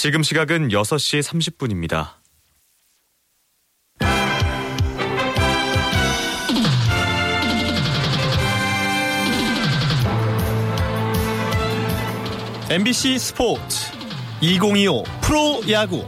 지금 시각은 6시 30분입니다. MBC 스포츠 2025 프로야구.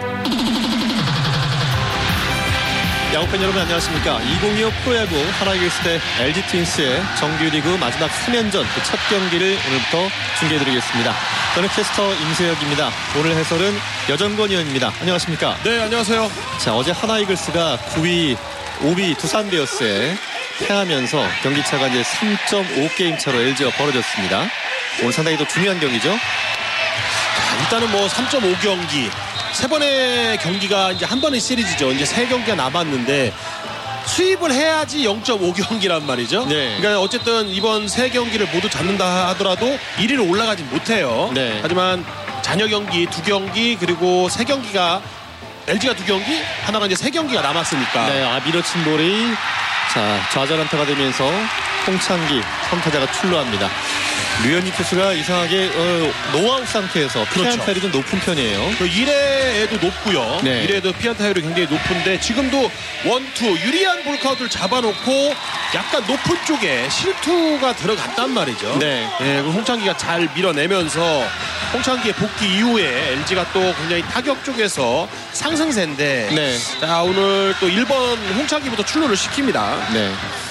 야구팬 여러분 안녕하십니까. 2025 프로야구 하나이글스 대 LG 트윈스의 정규리그 마지막 3연전 첫 경기를 오늘부터 중계해드리겠습니다. 저는 캐스터 임세혁입니다. 오늘 해설은 여정건 의원입니다. 안녕하십니까. 네, 안녕하세요. 자, 어제 하나이글스가 9위 5위 두산 베어스에 패하면서 경기차가 이제 3.5게임 차로 LG와 벌어졌습니다. 오늘 상당히 더 중요한 경기죠. 자, 일단은 뭐 3.5경기, 세 번의 경기가 이제 한 번의 시리즈죠. 이제 세 경기가 남았는데 수입을 해야지 0.5경기란 말이죠. 네. 그러니까 어쨌든 이번 세 경기를 모두 잡는다 하더라도 1위로 올라가진 못해요. 네. 하지만 잔여 경기 2경기 그리고 세 경기가 LG가 2경기, 하나가 이제 세 경기가 남았으니까. 네, 밀어친 볼이 자 좌절 안타가 되면서 홍창기 선타자가 출루합니다. 류현진 투수가 이상하게 노아웃 상태에서 피안 타율이 좀 높은 편이에요. 1회에도 높고요. 네. 1회에도 피안 타율이 굉장히 높은데 지금도 원투 유리한 볼 카운트를 잡아놓고 약간 높은 쪽에 실투가 들어갔단 말이죠. 네. 네, 홍창기가 잘 밀어내면서 홍창기의 복귀 이후에 LG가 또 굉장히 타격 쪽에서 상승세인데 네. 자, 오늘 또 1번 홍창기부터 출루를 시킵니다. 네.